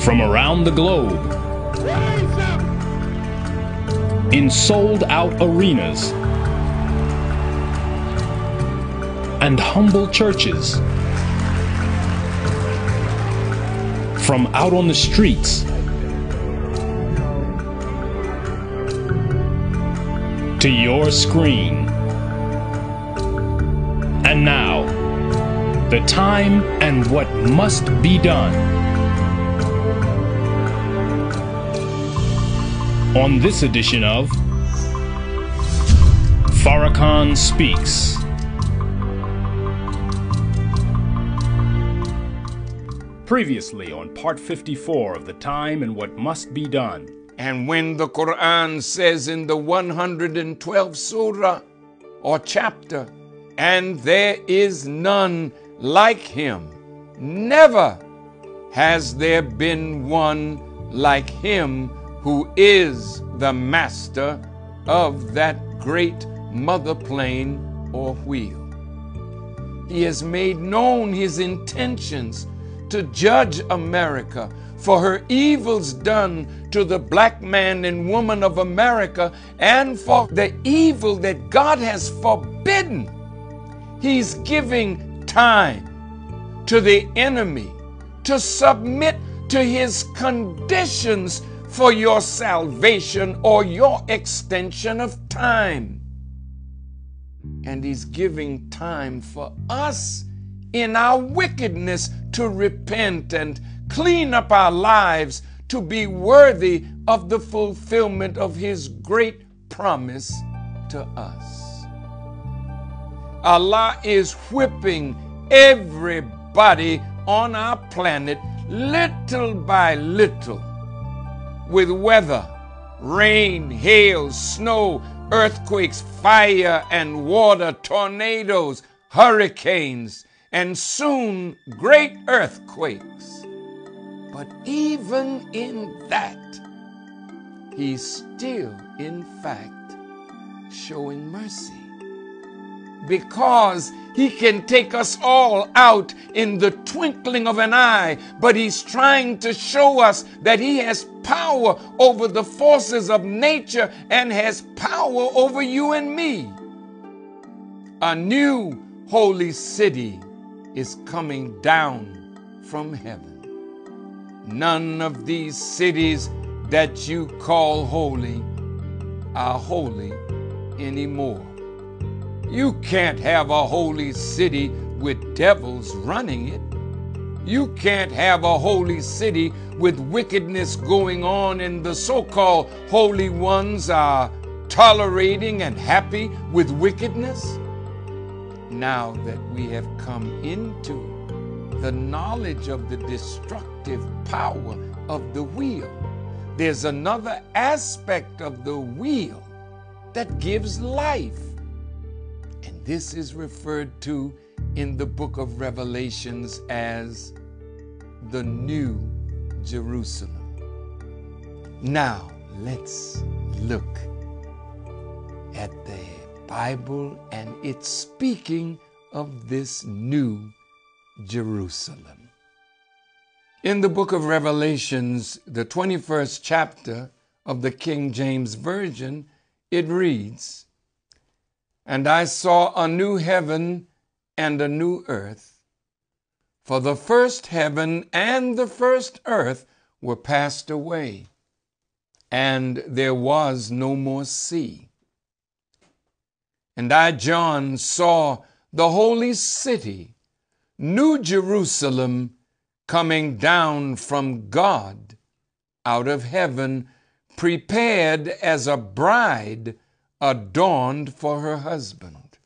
from around the globe, in sold-out arenas and humble churches, from out on the streets to your screen. And now, the time and what must be done. On this edition of Farrakhan Speaks. Previously on part 54 of The Time and What Must Be Done. And when the Quran says in the 112th surah or chapter, and there is none like him, never has there been one like him who is the master of that great mother plane or wheel. He has made known his intentions to judge America for her evils done to the black man and woman of America and for the evil that God has forbidden. He's giving time to the enemy to submit to his conditions for your salvation or your extension of time. And he's giving time for us in our wickedness to repent and clean up our lives to be worthy of the fulfillment of his great promise to us. Allah is whipping everybody on our planet little by little with weather, rain, hail, snow, earthquakes, fire and water, tornadoes, hurricanes, and soon great earthquakes. But even in that, he's still, in fact, showing mercy. Because he can take us all out in the twinkling of an eye, but he's trying to show us that he has power over the forces of nature and has power over you and me. A new holy city is coming down from heaven. None of these cities that you call holy are holy anymore. You can't have a holy city with devils running it. You can't have a holy city with wickedness going on and the so-called holy ones are tolerating and happy with wickedness. Now that we have come into the knowledge of the destructive power of the wheel, there's another aspect of the wheel that gives life. And this is referred to in the book of Revelations as the New Jerusalem. Now, let's look at the Bible and it's speaking of this New Jerusalem. In the book of Revelations, the 21st chapter of the King James Version, it reads, "And I saw a new heaven and a new earth, for the first heaven and the first earth were passed away, and there was no more sea. And I, John, saw the holy city, New Jerusalem, coming down from God out of heaven, prepared as a bride adorned for her husband.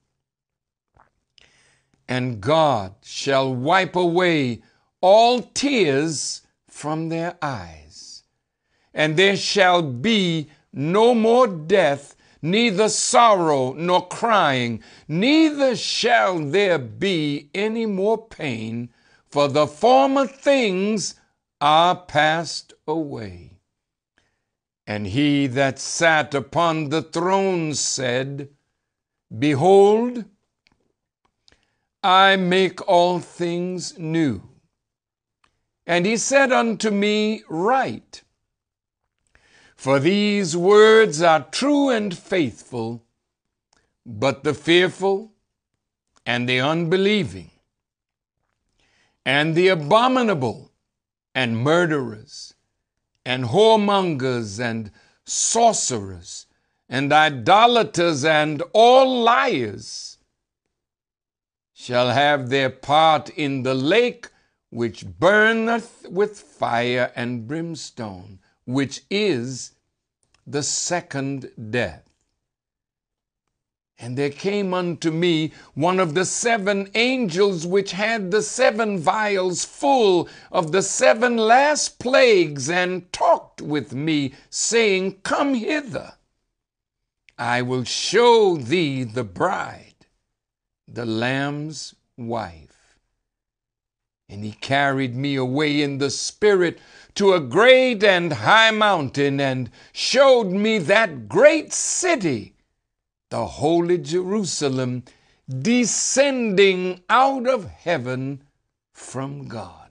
And God shall wipe away all tears from their eyes, and there shall be no more death, neither sorrow nor crying, neither shall there be any more pain, for the former things are passed away. And he that sat upon the throne said, Behold, I make all things new. And he said unto me, Write, for these words are true and faithful. But the fearful, and the unbelieving, and the abominable, and murderers, and whoremongers, and sorcerers, and idolaters, and all liars shall have their part in the lake which burneth with fire and brimstone, which is the second death. And there came unto me one of the 7 angels which had the 7 vials full of the 7 last plagues, and talked with me, saying, Come hither, I will show thee the bride, the Lamb's wife. And he carried me away in the spirit to a great and high mountain, and showed me that great city, the holy Jerusalem, descending out of heaven from God.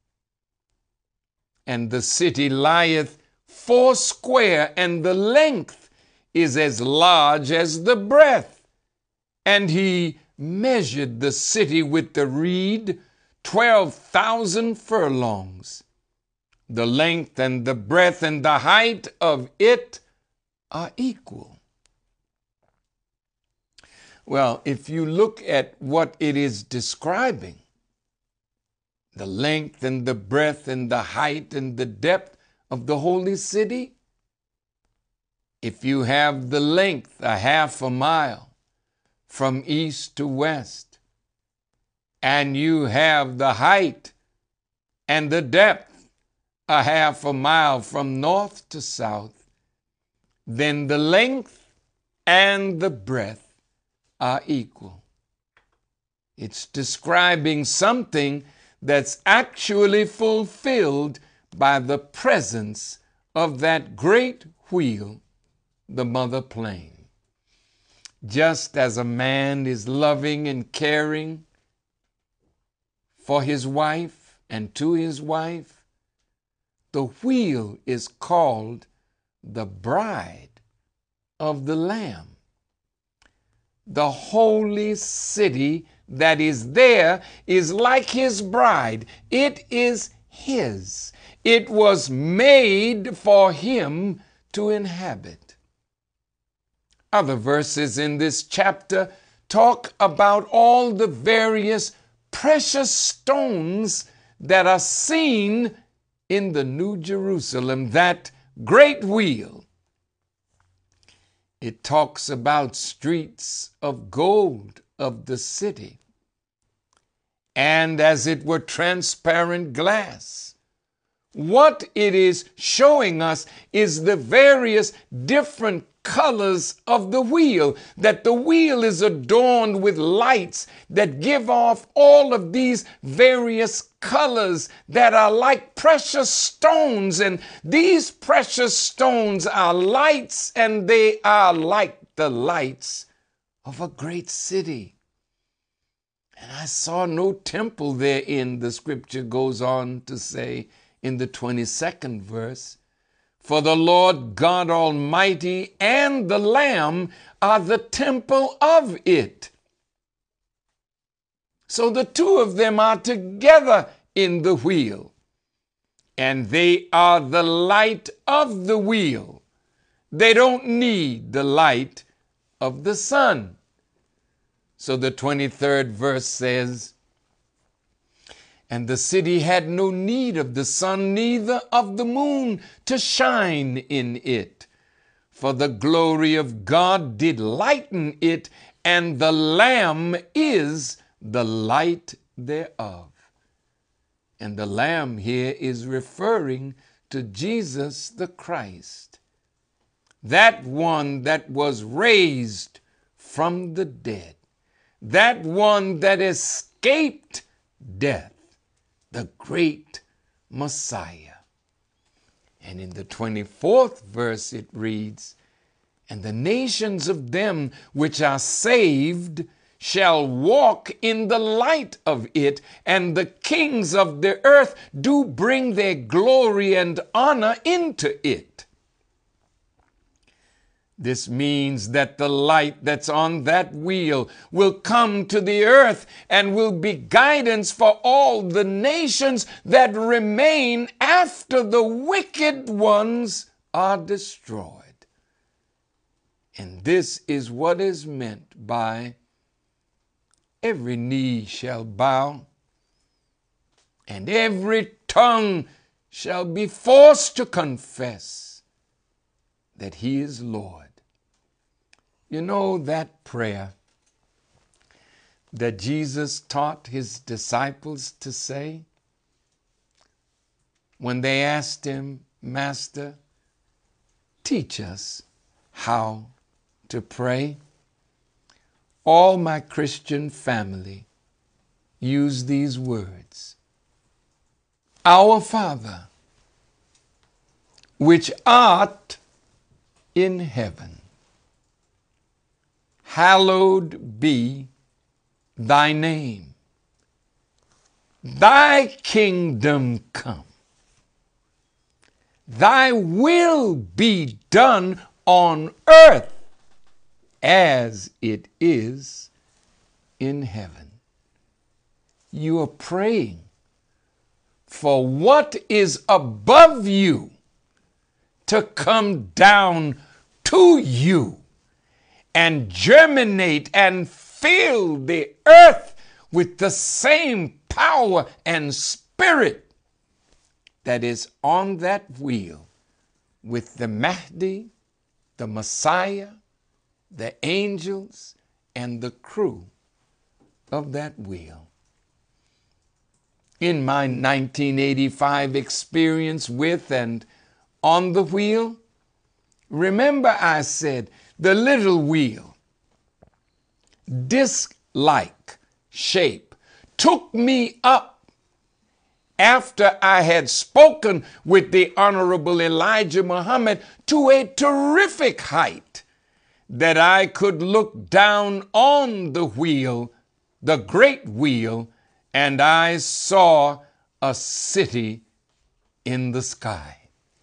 And the city lieth foursquare, and the length is as large as the breadth. And he measured the city with the reed, 12,000 furlongs. The length and the breadth and the height of it are equal. Well, if you look at what it is describing, the length and the breadth and the height and the depth of the holy city, if you have the length, a half a mile from east to west, and you have the height and the depth, a half a mile from north to south, then the length and the breadth are equal. It's describing something that's actually fulfilled by the presence of that great wheel, the mother plain. Just as a man is loving and caring for his wife and to his wife, the wheel is called the bride of the Lamb. The holy city that is there is like his bride. It is his. It was made for him to inhabit. Other verses in this chapter talk about all the various precious stones that are seen in the New Jerusalem, that great wheel. It talks about streets of gold of the city, and as it were transparent glass. What it is showing us is the various different colors of the wheel, that the wheel is adorned with lights that give off all of these various colors that are like precious stones, and these precious stones are lights, and they are like the lights of a great city. And I saw no temple therein, the scripture goes on to say in the 22nd verse, for the Lord God Almighty and the Lamb are the temple of it. So the two of them are together in the wheel, and they are the light of the wheel. They don't need the light of the sun. So the 23rd verse says, and the city had no need of the sun, neither of the moon to shine in it. For the glory of God did lighten it, and the Lamb is the light thereof. And the Lamb here is referring to Jesus the Christ, that one that was raised from the dead, that one that escaped death, the great Messiah. And in the 24th verse it reads, and the nations of them which are saved shall walk in the light of it, and the kings of the earth do bring their glory and honor into it. This means that the light that's on that wheel will come to the earth and will be guidance for all the nations that remain after the wicked ones are destroyed. And this is what is meant by every knee shall bow and every tongue shall be forced to confess that he is Lord. You know that prayer that Jesus taught his disciples to say when they asked him, Master, teach us how to pray? All my Christian family use these words. Our Father, which art in heaven, hallowed be thy name. Thy kingdom come. Thy will be done on earth as it is in heaven. You are praying for what is above you to come down to you and germinate and fill the earth with the same power and spirit that is on that wheel with the Mahdi, the Messiah, the angels, and the crew of that wheel. In my 1985 experience with and on the wheel, remember I said the little wheel, disc-like shape, took me up after I had spoken with the Honorable Elijah Muhammad to a terrific height that I could look down on the wheel, the great wheel, and I saw a city in the sky.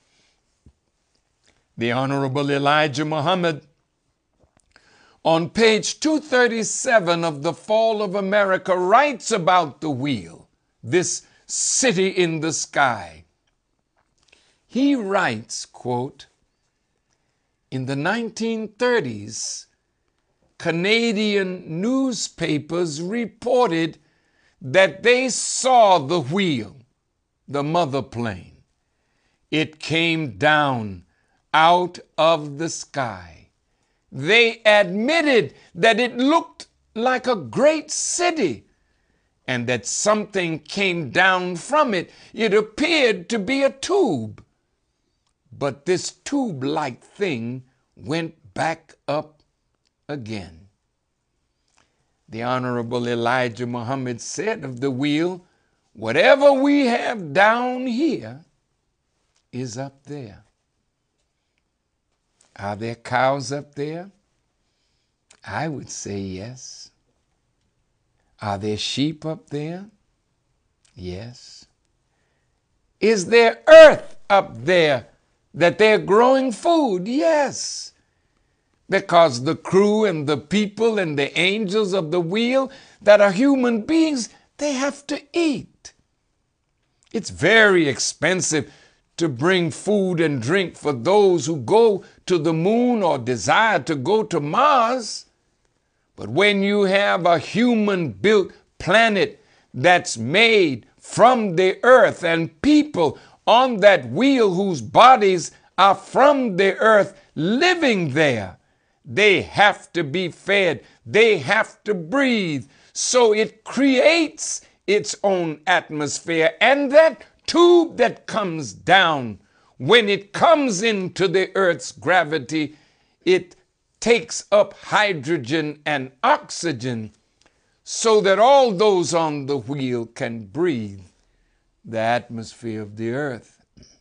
The Honorable Elijah Muhammad, on page 237 of The Fall of America, writes about the wheel, this city in the sky. He writes, quote, in the 1930s, Canadian newspapers reported that they saw the wheel, the mother plane. It came down out of the sky. They admitted that it looked like a great city and that something came down from it. It appeared to be a tube. But this tube-like thing went back up again. The Honorable Elijah Muhammad said of the wheel, whatever we have down here is up there. Are there cows up there? I would say yes. Are there sheep up there? Yes. Is there earth up there that they're growing food? Yes. Because the crew and the people and the angels of the wheel that are human beings, they have to eat. It's very expensive to bring food and drink for those who go to the moon or desire to go to Mars. But when you have a human-built planet that's made from the earth and people on that wheel whose bodies are from the earth living there, they have to be fed, they have to breathe. So it creates its own atmosphere. And that tube that comes down, when it comes into the earth's gravity, it takes up hydrogen and oxygen so that all those on the wheel can breathe the atmosphere of the earth.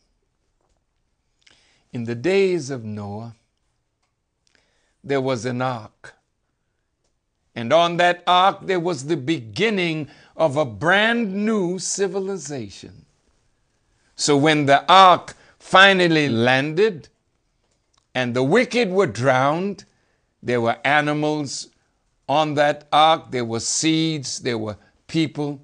In the days of Noah, there was an ark, And on that ark, there was the beginning of a brand new civilization. So when the ark finally landed and the wicked were drowned, there were animals on that ark, there were seeds, there were people.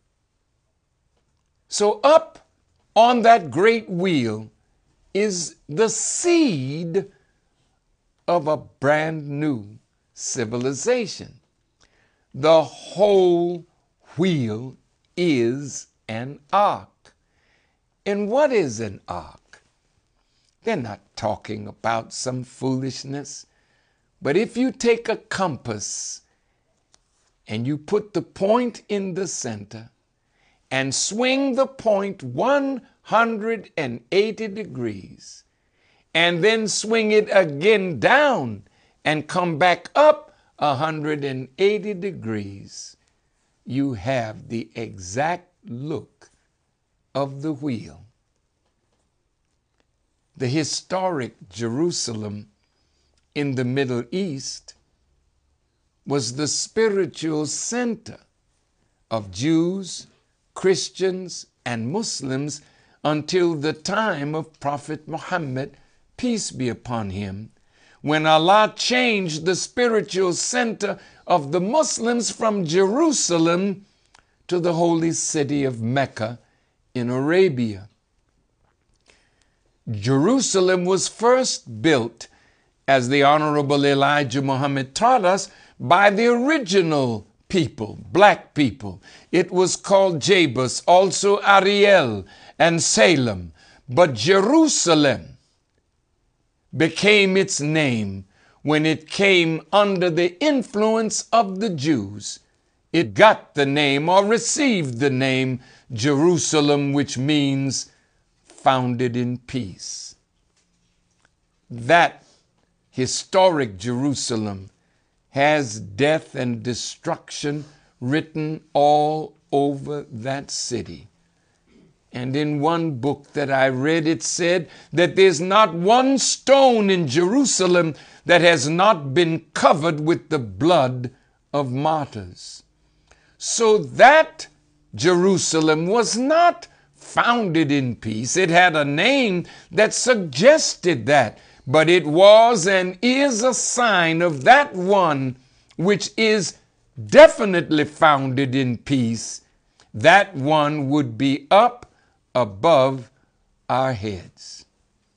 So up on that great wheel is the seed of a brand new civilization. The whole wheel is an ark. And what is an ark? They're not talking about some foolishness, but if you take a compass and you put the point in the center and swing the point 180 degrees, and then swing it again down and come back up 180 degrees, you have the exact look of the wheel. The historic Jerusalem in the Middle East was the spiritual center of Jews, Christians, and Muslims until the time of Prophet Muhammad, peace be upon him, when Allah changed the spiritual center of the Muslims from Jerusalem to the holy city of Mecca in Arabia. Jerusalem was first built, as the Honorable Elijah Muhammad taught us, by the original people, black people. It was called Jebus, also Ariel and Salem. But Jerusalem became its name when it came under the influence of the Jews. It got the name, or received the name, Jerusalem, which means founded in peace. That historic Jerusalem has death and destruction written all over that city. And in one book that I read, it said that there's not one stone in Jerusalem that has not been covered with the blood of martyrs. So that Jerusalem was not founded in peace. It had a name that suggested that, but it was and is a sign of that one which is definitely founded in peace. That one would be up above our heads.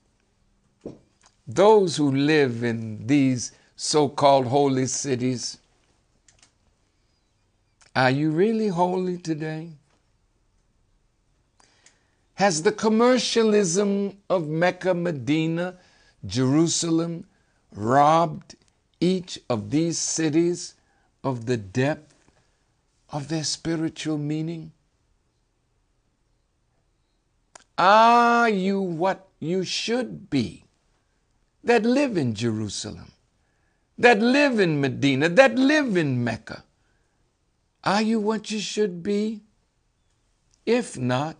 Those who live in these so-called holy cities, are you really holy today? Has the commercialism of Mecca, Medina, Jerusalem robbed each of these cities of the depth of their spiritual meaning? Are you what you should be that live in Jerusalem, that live in Medina, that live in Mecca? Are you what you should be? If not,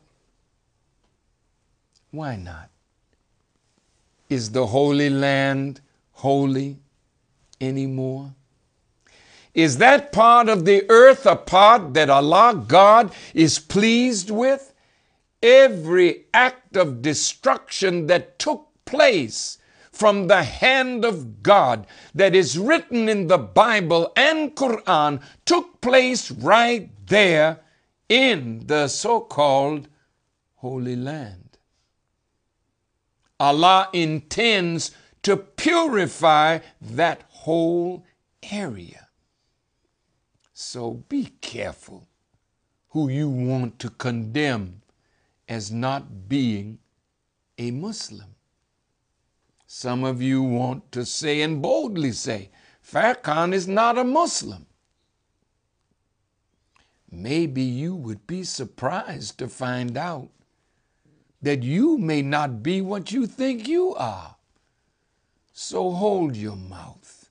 why not? Is the Holy Land holy anymore? Is that part of the earth a part that Allah God is pleased with? Every act of destruction that took place from the hand of God that is written in the Bible and Quran took place right there in the so-called Holy Land. Allah intends to purify that whole area. So be careful who you want to condemn as not being a Muslim. Some of you want to say and boldly say, Farrakhan is not a Muslim. Maybe you would be surprised to find out that you may not be what you think you are. So hold your mouth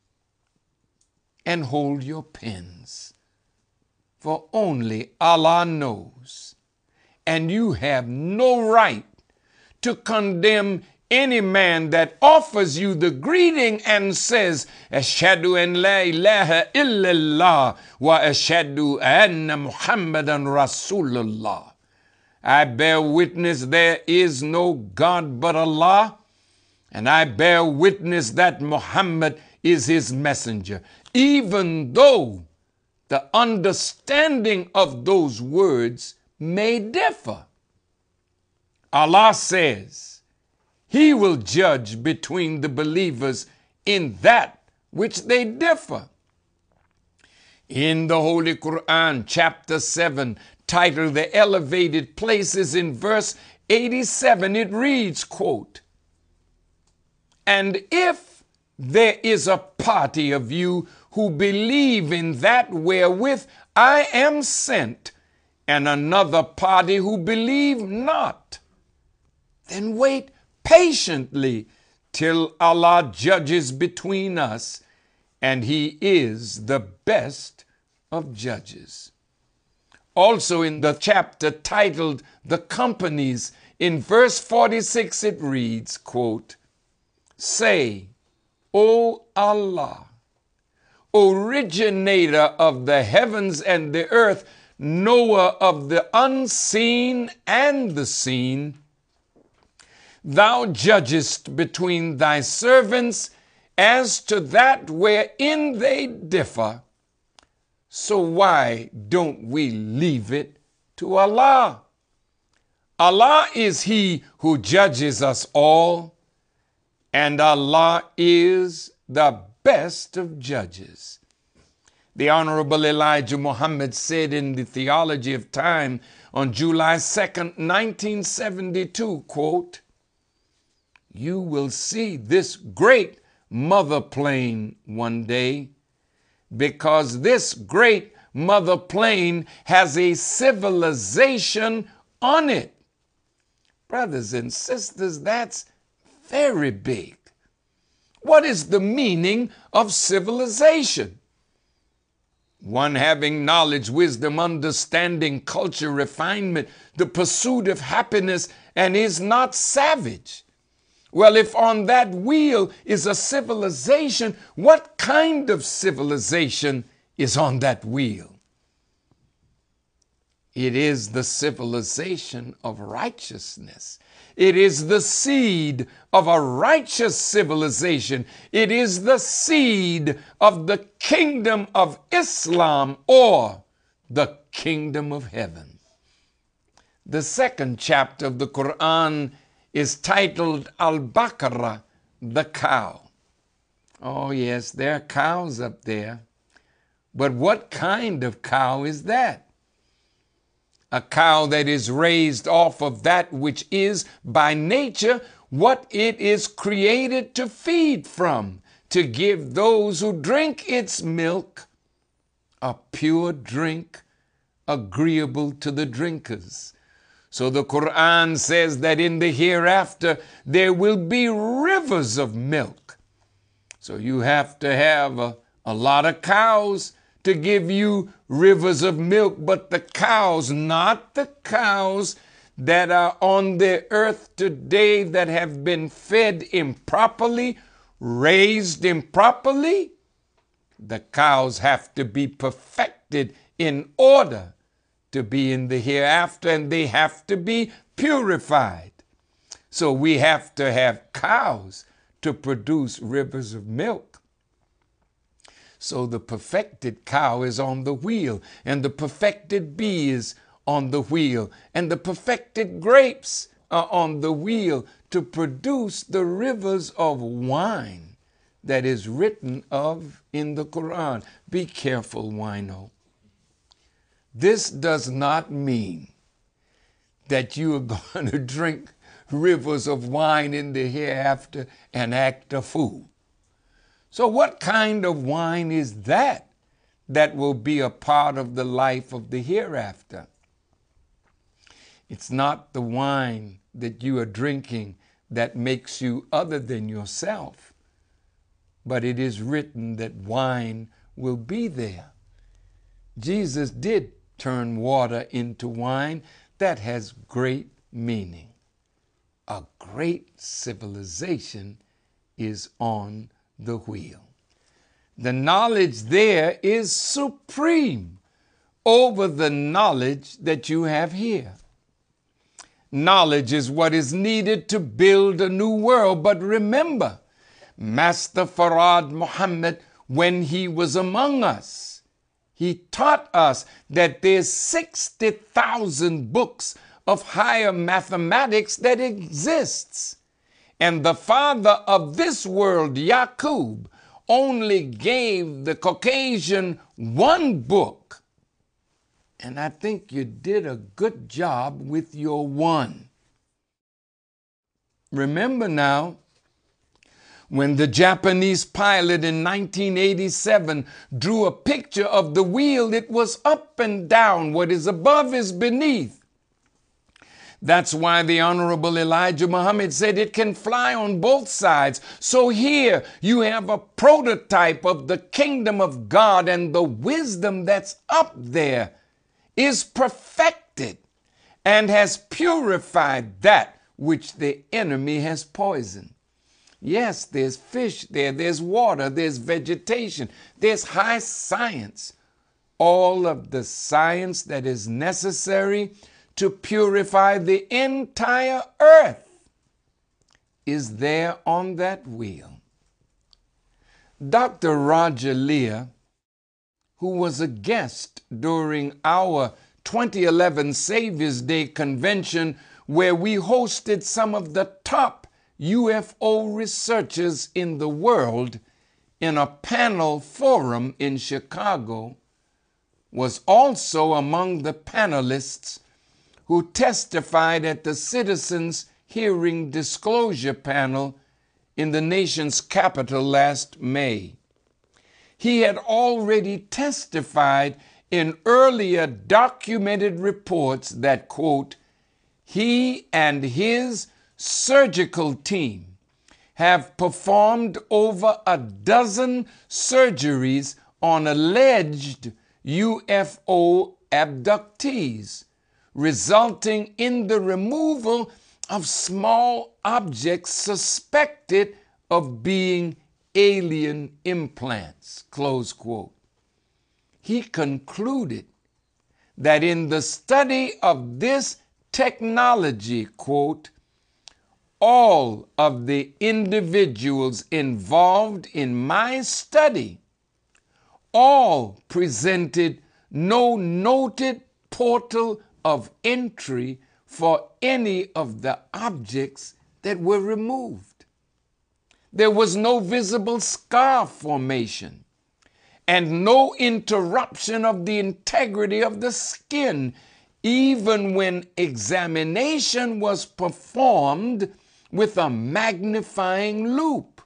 and hold your pens, for only Allah knows, and you have no right to condemn any man that offers you the greeting and says, Ashhadu an la ilaha illallah wa ashhadu anna Muhammadan Rasulullah. I bear witness there is no God but Allah, and I bear witness that Muhammad is his messenger. Even though the understanding of those words may differ, Allah says he will judge between the believers in that which they differ. In the Holy Quran, chapter 7, titled The Elevated Places, in verse 87, it reads, quote, "And if there is a party of you who believe in that wherewith I am sent, and another party who believe not, then wait patiently till Allah judges between us, and he is the best of judges." Also in the chapter titled The Companies, in verse 46 it reads, quote, "Say, O Allah, originator of the heavens and the earth, knower of the unseen and the seen, thou judgest between thy servants as to that wherein they differ. So why don't we leave it to Allah? Allah is he who judges us all, and Allah is the best of judges." The Honorable Elijah Muhammad said in the Theology of Time on July 2nd, 1972, quote, "You will see this great mother plane one day, because this great mother plane has a civilization on it." Brothers and sisters, that's very big. What is the meaning of civilization? One having knowledge, wisdom, understanding, culture, refinement, the pursuit of happiness, and is not savage. Well, if on that wheel is a civilization, what kind of civilization is on that wheel? It is the civilization of righteousness. It is the seed of a righteous civilization. It is the seed of the kingdom of Islam, or the kingdom of heaven. The second chapter of the Quran is titled Al-Baqarah, the cow. Oh yes, there are cows up there. But what kind of cow is that? A cow that is raised off of that which is by nature what it is created to feed from, to give those who drink its milk a pure drink agreeable to the drinkers. So the Quran says that in the hereafter there will be rivers of milk. So you have to have a lot of cows to give you rivers of milk, but the cows, not the cows that are on the earth today that have been fed improperly, raised improperly. The cows have to be perfected in order to be in the hereafter, and they have to be purified. So we have to have cows to produce rivers of milk. So the perfected cow is on the wheel, and the perfected bee is on the wheel, and the perfected grapes are on the wheel to produce the rivers of wine that is written of in the Quran. Be careful, wino. This does not mean that you are going to drink rivers of wine in the hereafter and act a fool. So what kind of wine is that will be a part of the life of the hereafter? It's not the wine that you are drinking that makes you other than yourself, but it is written that wine will be there. Jesus did turn water into wine. That has great meaning. a great civilization is on the wheel. The knowledge there is supreme over the knowledge that you have here. Knowledge is what is needed to build a new world. But remember, Master Farad Muhammad, when he was among us, he taught us that there's 60,000 books of higher mathematics that exists. And the father of this world, Yaqub, only gave the Caucasian one book. And I think you did a good job with your one. Remember now, when the Japanese pilot in 1987 drew a picture of the wheel, it was up and down. What is above is beneath. That's why the Honorable Elijah Muhammad said it can fly on both sides. So here you have a prototype of the kingdom of God, and the wisdom that's up there is perfected and has purified that which the enemy has poisoned. Yes, there's fish there, there's water, there's vegetation, there's high science. All of the science that is necessary to purify the entire earth is there on that wheel. Dr. Roger Lear, who was a guest during our 2011 Savior's Day convention, where we hosted some of the top UFO researchers in the world in a panel forum in Chicago, was also among the panelists who testified at the Citizens Hearing Disclosure Panel in the nation's capital last May. He had already testified in earlier documented reports that, quote, he and his surgical team have performed over a dozen surgeries on alleged UFO abductees, resulting in the removal of small objects suspected of being alien implants, close quote. He concluded that in the study of this technology, quote, all of the individuals involved in my study all presented no noted portal of entry for any of the objects that were removed. There was no visible scar formation and no interruption of the integrity of the skin, even when examination was performed with a magnifying loupe.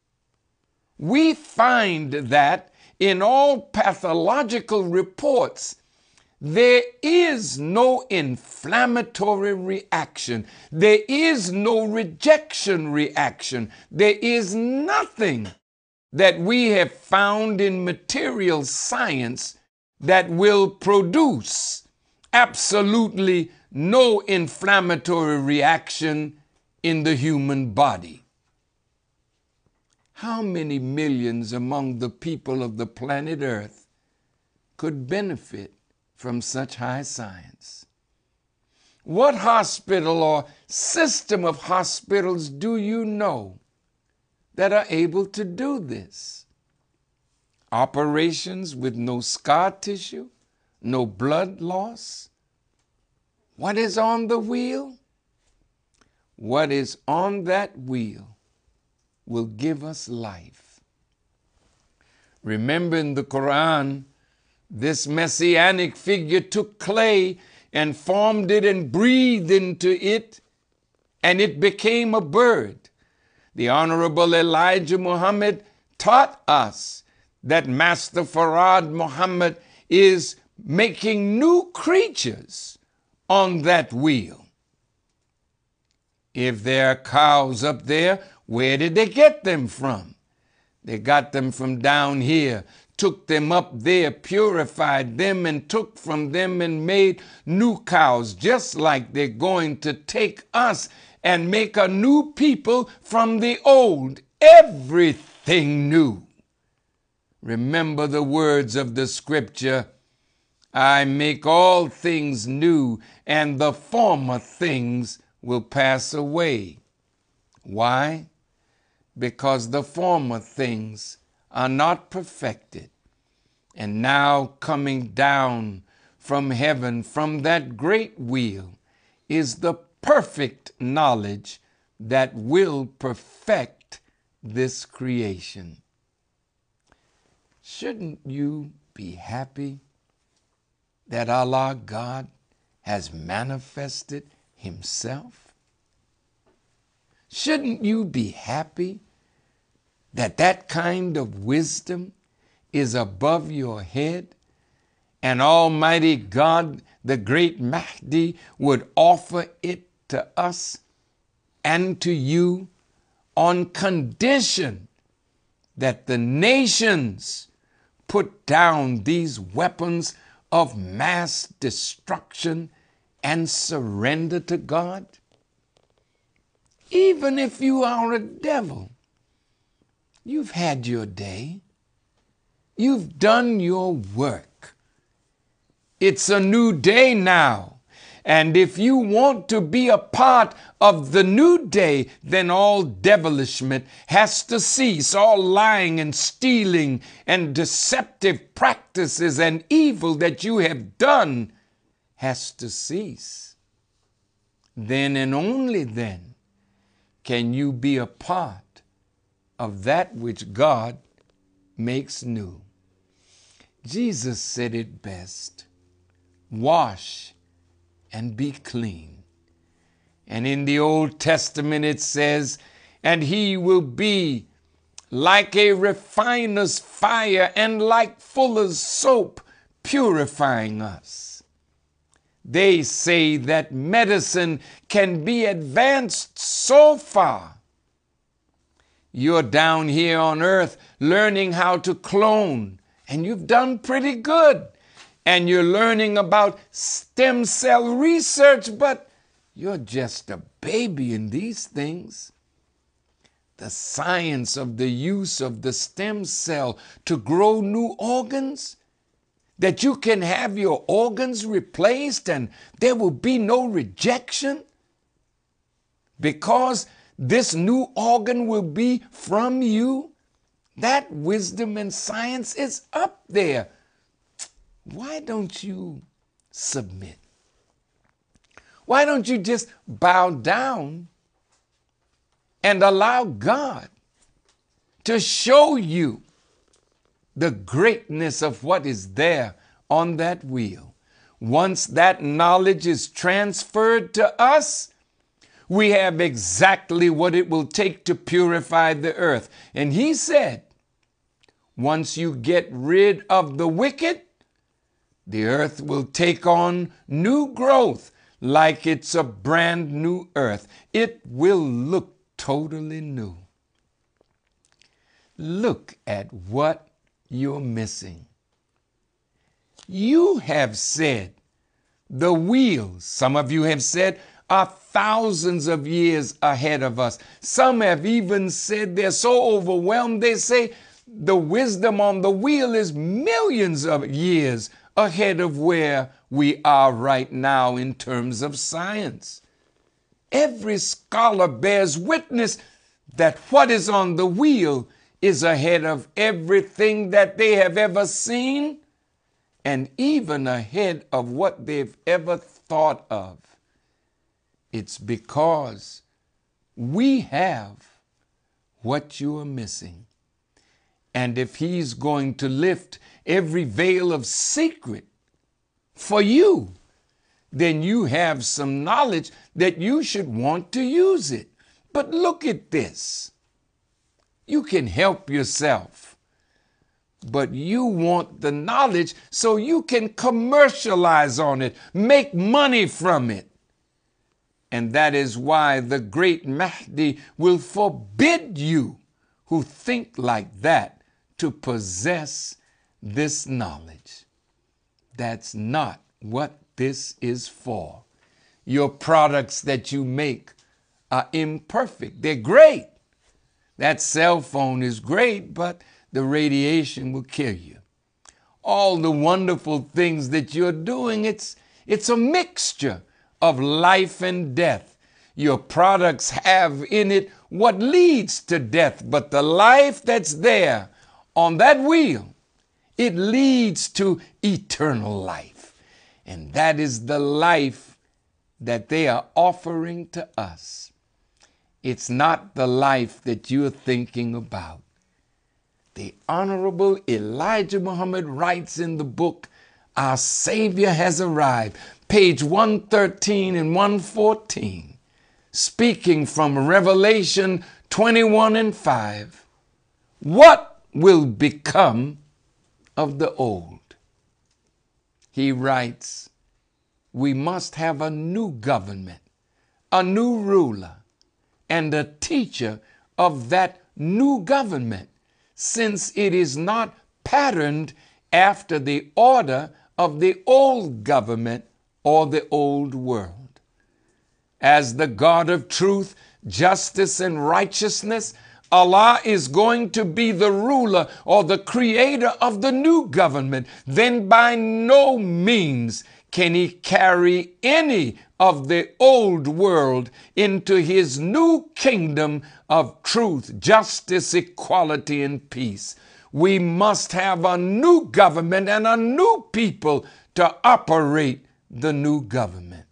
We find that in all pathological reports, there is no inflammatory reaction. There is no rejection reaction. There is nothing that we have found in material science that will produce absolutely no inflammatory reaction in the human body. How many millions among the people of the planet Earth could benefit from such high science? What hospital or system of hospitals do you know that are able to do this? Operations with no scar tissue, no blood loss? What is on the wheel? What is on that wheel will give us life. Remember, in the Quran, this messianic figure took clay and formed it and breathed into it, and it became a bird. The Honorable Elijah Muhammad taught us that Master Farad Muhammad is making new creatures on that wheel. If there are cows up there, where did they get them from? They got them from down here, took them up there, purified them, and took from them and made new cows, just like they're going to take us and make a new people from the old, everything new. Remember the words of the scripture, I make all things new, and the former things will pass away. Why? Because the former things are not perfected. And now coming down from heaven, from that great wheel, is the perfect knowledge that will perfect this creation. Shouldn't you be happy that Allah God has manifested himself? Shouldn't you be happy that that kind of wisdom is above your head, and Almighty God, the great Mahdi, would offer it to us and to you on condition that the nations put down these weapons of mass destruction and surrender to God? Even if you are a devil, you've had your day. You've done your work. It's a new day now. And if you want to be a part of the new day, then all devilishment has to cease. All lying and stealing and deceptive practices and evil that you have done has to cease. Then and only then can you be a part of that which God makes new. Jesus said it best, wash and be clean. And in the Old Testament it says, and he will be like a refiner's fire and like fuller's soap, purifying us. They say that medicine can be advanced so far. You're down here on earth learning how to clone, and you've done pretty good. And you're learning about stem cell research, but you're just a baby in these things. The science of the use of the stem cell to grow new organs, that you can have your organs replaced and there will be no rejection because this new organ will be from you. That wisdom and science is up there. Why don't you submit? Why don't you just bow down and allow God to show you the greatness of what is there on that wheel? Once that knowledge is transferred to us, we have exactly what it will take to purify the earth. And he said, once you get rid of the wicked, the earth will take on new growth like it's a brand new earth. It will look totally new. Look at what you're missing. You have said the wheels, some of you have said, are thousands of years ahead of us. Some have even said they're so overwhelmed, they say the wisdom on the wheel is millions of years ahead of where we are right now in terms of science. Every scholar bears witness that what is on the wheel is ahead of everything that they have ever seen and even ahead of what they've ever thought of. It's because we have what you are missing. And if he's going to lift every veil of secret for you, then you have some knowledge that you should want to use it. But look at this. You can help yourself, but you want the knowledge so you can commercialize on it, make money from it. And that is why the great Mahdi will forbid you who think like that to possess this knowledge. That's not what this is for. Your products that you make are imperfect. They're great. That cell phone is great, but the radiation will kill you. All the wonderful things that you're doing, it's a mixture of life and death. Your products have in it what leads to death, but the life that's there on that wheel, it leads to eternal life. And that is the life that they are offering to us. It's not the life that you're thinking about. The Honorable Elijah Muhammad writes in the book, Our Savior Has Arrived, page 113 and 114, speaking from Revelation 21 and 5, what will become of the old? He writes, we must have a new government, a new ruler, and a teacher of that new government, since it is not patterned after the order of the old government or the old world. As the God of truth, justice, and righteousness, Allah is going to be the ruler or the creator of the new government. Then by no means can he carry any of the old world into his new kingdom of truth, justice, equality, and peace. We must have a new government and a new people to operate the new government.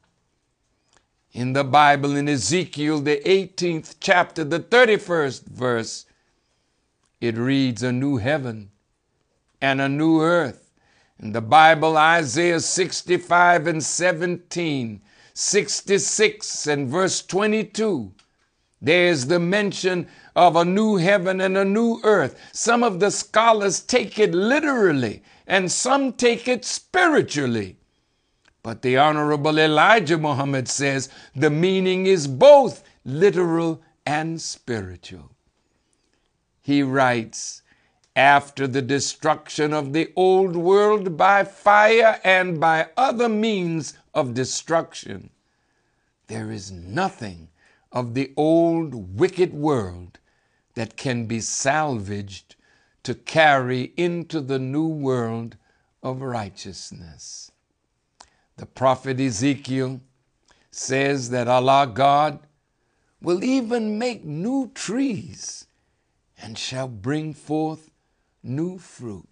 In the Bible, in Ezekiel, the 18th chapter, the 31st verse, it reads, a new heaven and a new earth. In the Bible, Isaiah 65 and 17, 66 and verse 22, there's the mention of a new heaven and a new earth. Some of the scholars take it literally and some take it spiritually. But the Honorable Elijah Muhammad says the meaning is both literal and spiritual. He writes, after the destruction of the old world by fire and by other means of destruction, there is nothing of the old wicked world that can be salvaged to carry into the new world of righteousness. The prophet Ezekiel says that Allah God will even make new trees and shall bring forth new fruit.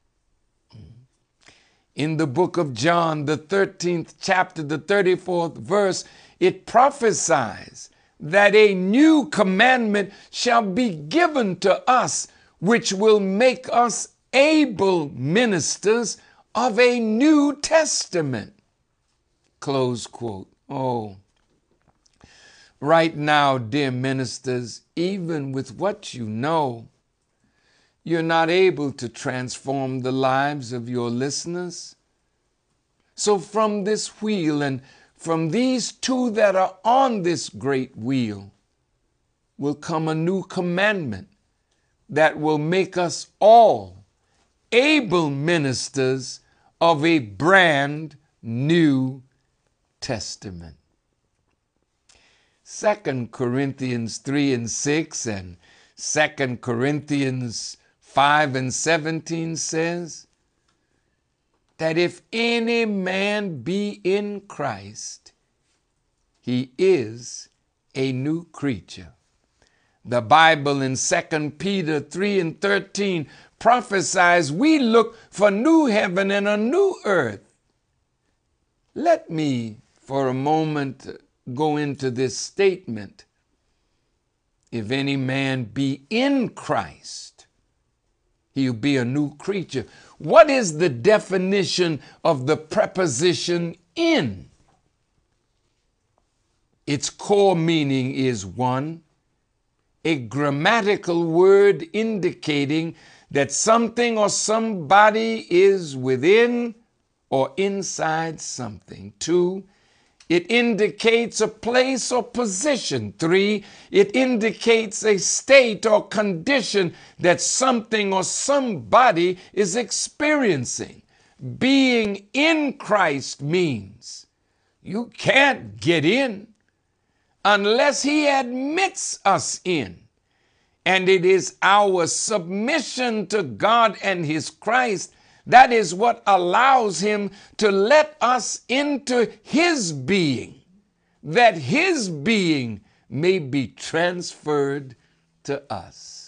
In the book of John, the 13th chapter, the 34th verse, it prophesies that a new commandment shall be given to us, which will make us able ministers of a New Testament. Close quote. Oh, right now, dear ministers, even with what you know, you're not able to transform the lives of your listeners. So from this wheel and from these two that are on this great wheel will come a new commandment that will make us all able ministers of a brand new Testament. 2 Corinthians 3 and 6 and 2 Corinthians 5 and 17 says that if any man be in Christ, he is a new creature. The Bible in 2 Peter 3 and 13 prophesies we look for new heaven and a new earth. Let me for a moment go into this statement. If any man be in Christ, he'll be a new creature. What is the definition of the preposition in? Its core meaning is one, a grammatical word indicating that something or somebody is within or inside something. 2, it indicates a place or position. 3, it indicates a state or condition that something or somebody is experiencing. Being in Christ means you can't get in unless he admits us in. And it is our submission to God and his Christ that is what allows him to let us into his being, that his being may be transferred to us.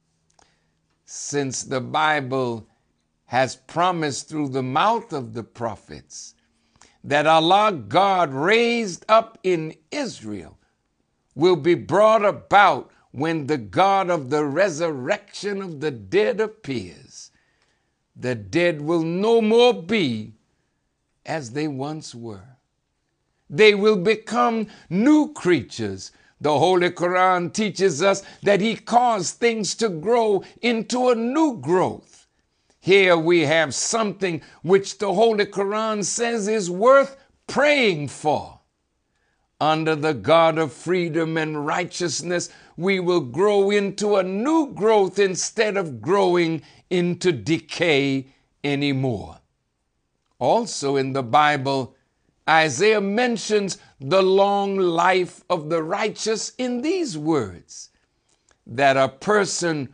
Since the Bible has promised through the mouth of the prophets that Allah God raised up in Israel will be brought about when the God of the resurrection of the dead appears, the dead will no more be as they once were. They will become new creatures. The Holy Quran teaches us that he caused things to grow into a new growth. Here we have something which the Holy Quran says is worth praying for. Under the God of freedom and righteousness, we will grow into a new growth instead of growing into decay anymore. Also in the Bible, Isaiah mentions the long life of the righteous in these words, that a person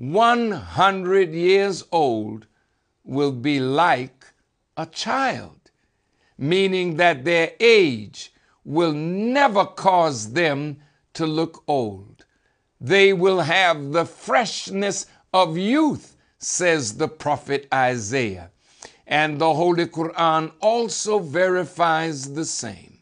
100 years old will be like a child, meaning that their age will never cause them to look old. They will have the freshness of youth, says the prophet Isaiah. And the Holy Quran also verifies the same.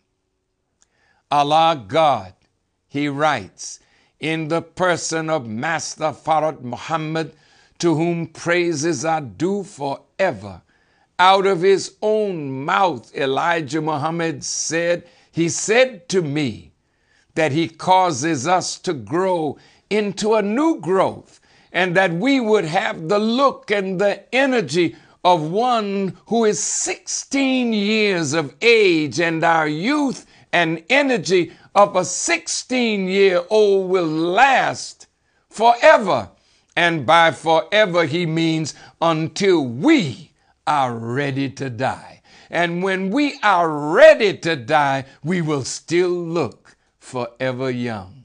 Allah God, he writes, in the person of Master Farad Muhammad, to whom praises are due forever, out of his own mouth Elijah Muhammad said, he said to me that he causes us to grow into a new growth, and that we would have the look and the energy of one who is 16 years of age, and our youth and energy of a 16-year-old will last forever. And by forever, he means until we are ready to die. And when we are ready to die, we will still look forever young.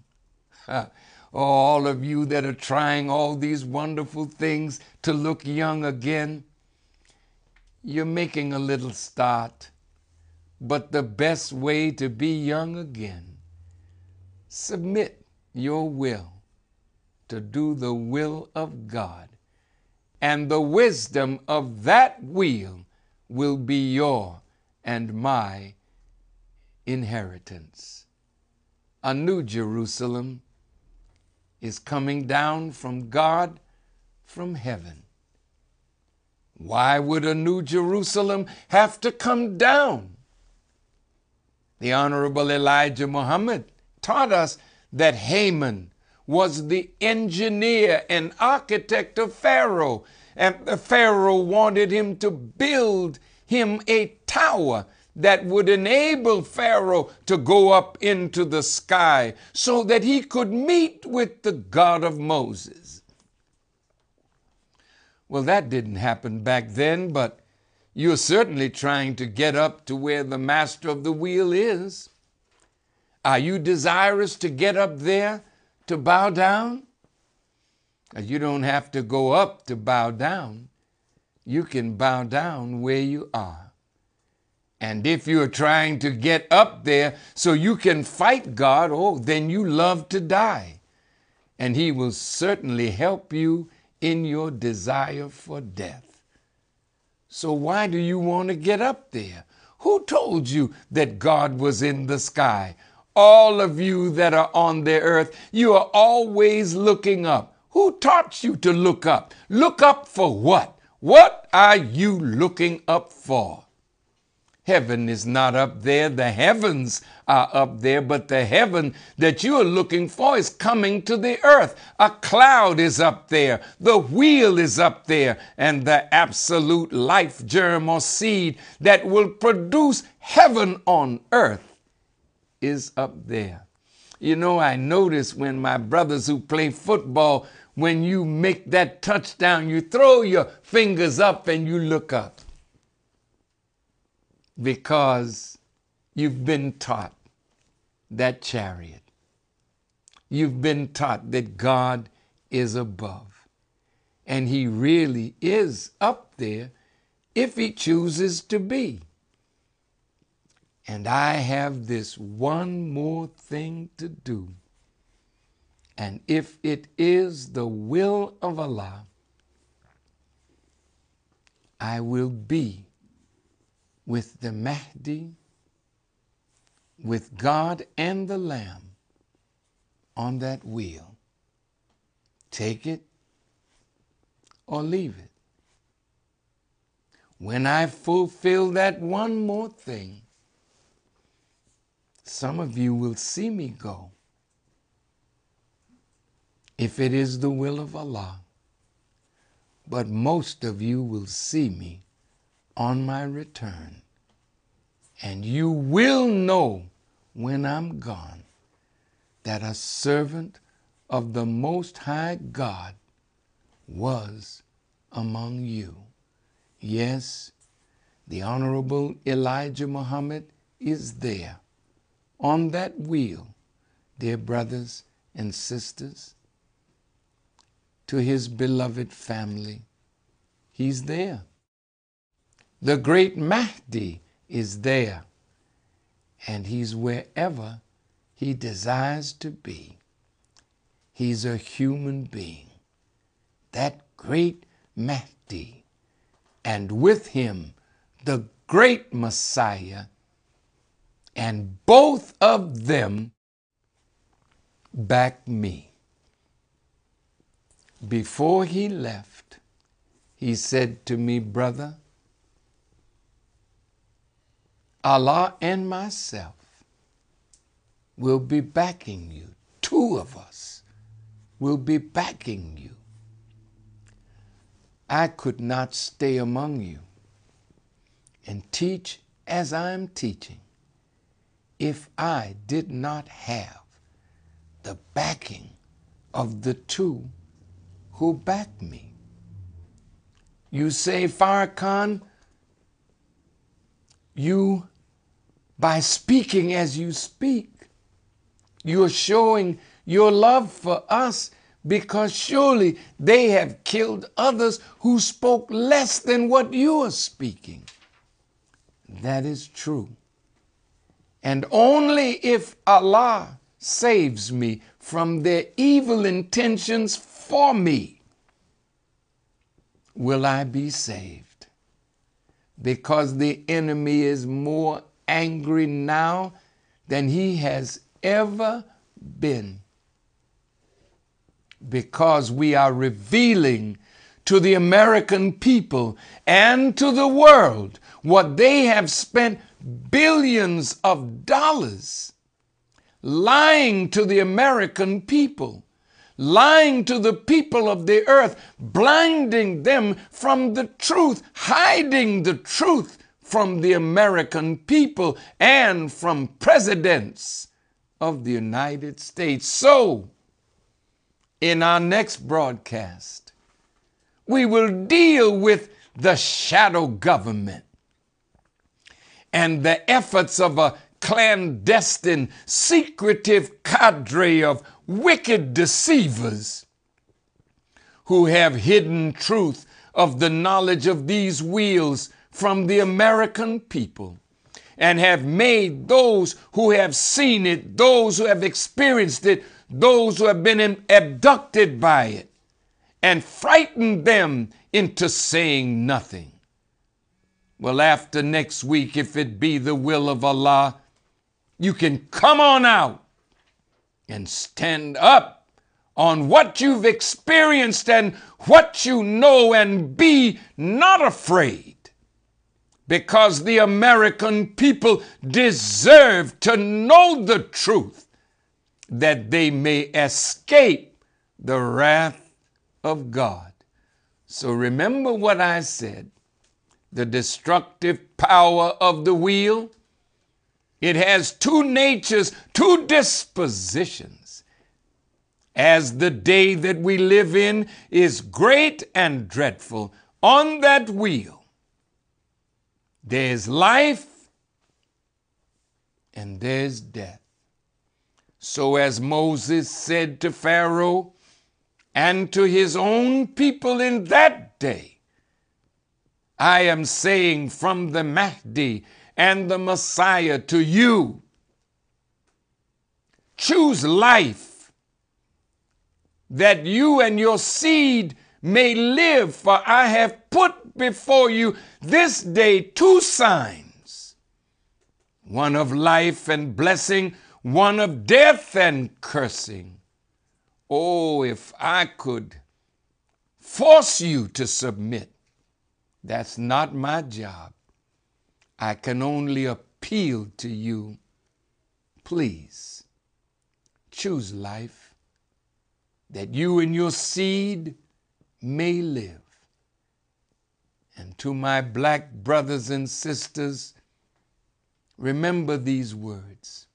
All of you that are trying all these wonderful things to look young again, you're making a little start. But the best way to be young again, submit your will to do the will of God, and the wisdom of that will be your and my inheritance. A new Jerusalem is coming down from God from heaven. Why would a new Jerusalem have to come down? The Honorable Elijah Muhammad taught us that Haman was the engineer and architect of Pharaoh, and the Pharaoh wanted him to build him a tower that would enable Pharaoh to go up into the sky so that he could meet with the God of Moses. Well, that didn't happen back then, but you're certainly trying to get up to where the master of the wheel is. Are you desirous to get up there to bow down? You don't have to go up to bow down. You can bow down where you are. And if you're trying to get up there so you can fight God, then you love to die. And he will certainly help you in your desire for death. So why do you want to get up there? Who told you that God was in the sky? All of you that are on the earth, you are always looking up. Who taught you to look up? Look up for what? What are you looking up for? Heaven is not up there. The heavens are up there, but the heaven that you are looking for is coming to the earth. A cloud is up there. The wheel is up there. And the absolute life germ or seed that will produce heaven on earth is up there. You know, I notice when my brothers who play football, when you make that touchdown, you throw your fingers up and you look up. Because you've been taught that chariot. You've been taught that God is above, and he really is up there if he chooses to be. And I have this one more thing to do. And if it is the will of Allah, I will be with the Mahdi, with God and the Lamb on that wheel. Take it or leave it. When I fulfill that one more thing, some of you will see me go, if it is the will of Allah, but most of you will see me on my return, and you will know when I'm gone that a servant of the Most High God was among you. Yes, the Honorable Elijah Muhammad is there on that wheel, dear brothers and sisters, to his beloved family. He's there. The great Mahdi is there, and he's wherever he desires to be. He's a human being, that great Mahdi, and with him the great Messiah, and both of them back me. Before he left, he said to me, brother, Allah and myself will be backing you. Two of us will be backing you. I could not stay among you and teach as I am teaching if I did not have the backing of the two who backed me. You say, Farrakhan, you, by speaking as you speak, you're showing your love for us, because surely they have killed others who spoke less than what you are speaking. That is true. And only if Allah saves me from their evil intentions for me will I be saved. Because the enemy is more angry now than he has ever been. Because we are revealing to the American people and to the world what they have spent billions of dollars lying to the American people, lying to the people of the earth, blinding them from the truth, hiding the truth from the American people and from presidents of the United States. So, in our next broadcast, we will deal with the shadow government and the efforts of a clandestine, secretive cadre of wicked deceivers who have hidden truth of the knowledge of these wheels from the American people and have made those who have seen it, those who have experienced it, those who have been abducted by it, and frightened them into saying nothing. Well, after next week, if it be the will of Allah, you can come on out and stand up on what you've experienced and what you know, and be not afraid, because the American people deserve to know the truth, that they may escape the wrath of God. So remember what I said, the destructive power of the wheel. It has two natures, two dispositions. As the day that we live in is great and dreadful, on that wheel there's life and there's death. So as Moses said to Pharaoh and to his own people in that day, I am saying from the Mahdi and the Messiah to you, choose life, that you and your seed may live, for I have put before you this day two signs, one of life and blessing, one of death and cursing. Oh, if I could force you to submit, that's not my job. I can only appeal to you. Please, choose life, that you and your seed may live. And to my black brothers and sisters, remember these words.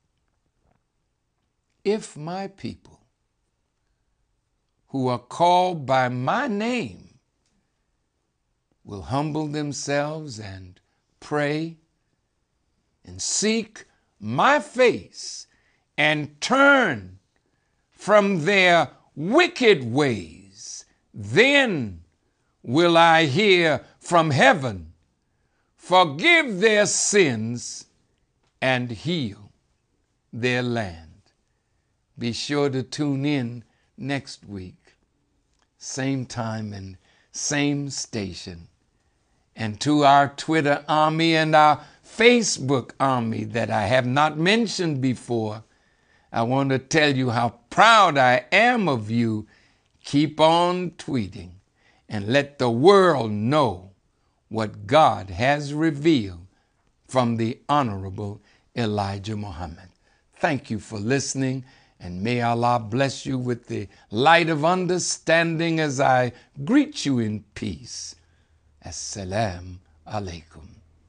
If my people, who are called by my name, will humble themselves and pray and seek my face and turn from their wicked ways, then will I hear from heaven, forgive their sins, and heal their land. Be sure to tune in next week, same time and same station. And to our Twitter army and our Facebook army that I have not mentioned before, I want to tell you how proud I am of you. Keep on tweeting and let the world know what God has revealed from the Honorable Elijah Muhammad. Thank you for listening, and may Allah bless you with the light of understanding as I greet you in peace. Assalamu alaikum.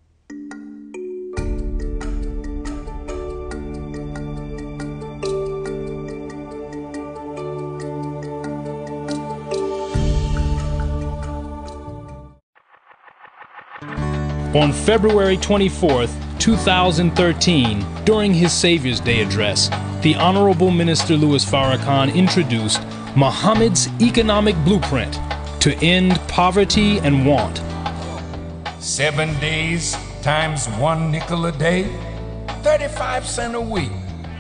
On February 24th, 2013, during his Savior's Day address, the Honorable Minister Louis Farrakhan introduced Muhammad's economic blueprint to end poverty and want. 7 days times 1 nickel a day, 35 cents a week.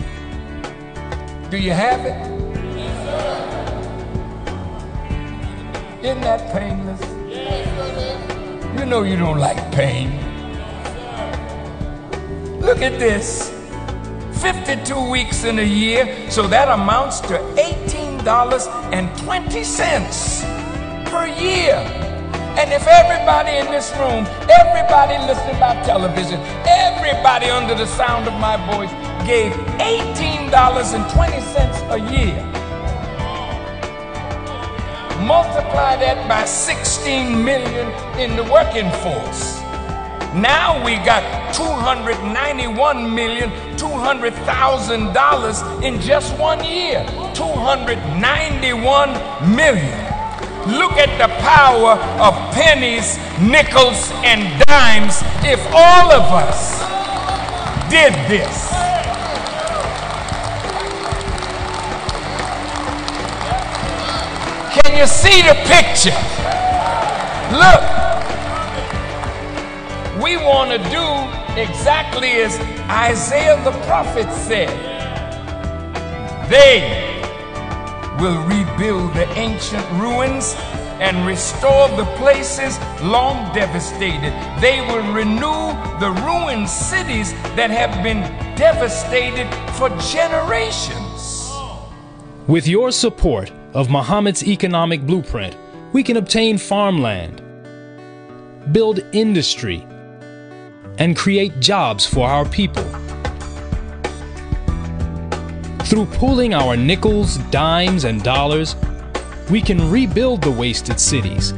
Do you have it? Yes, sir. Isn't that painless? Yes, sir. You know you don't like pain. Yes, look at this. 52 weeks in a year, so that amounts to $18.20 per year. And if everybody in this room, everybody listening by television, everybody under the sound of my voice gave $18.20 a year, multiply that by 16 million in the working force. Now we got $291,200,000 in just 1 year. 291 million. Look at the power of pennies, nickels, and dimes if all of us did this. Can you see the picture? Look, we want to do exactly as Isaiah the prophet said. They will rebuild the ancient ruins and restore the places long devastated. They will renew the ruined cities that have been devastated for generations. With your support of Muhammad's economic blueprint, we can obtain farmland, build industry, and create jobs for our people. Through pooling our nickels, dimes, and dollars, we can rebuild the wasted cities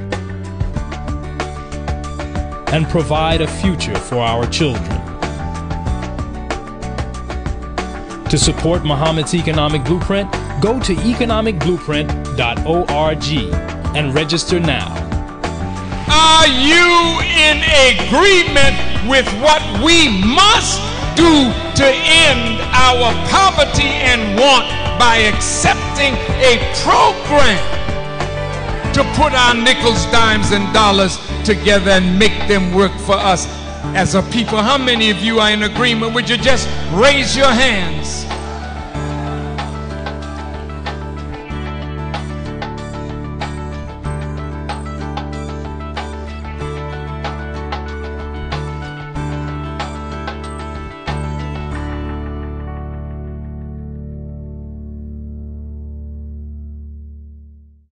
and provide a future for our children. To support Muhammad's economic blueprint, go to economicblueprint.org and register now. Are you in agreement with what we must do to end our poverty and want by accepting a program to put our nickels, dimes, and dollars together and make them work for us as a people. How many of you are in agreement? Would you just raise your hands?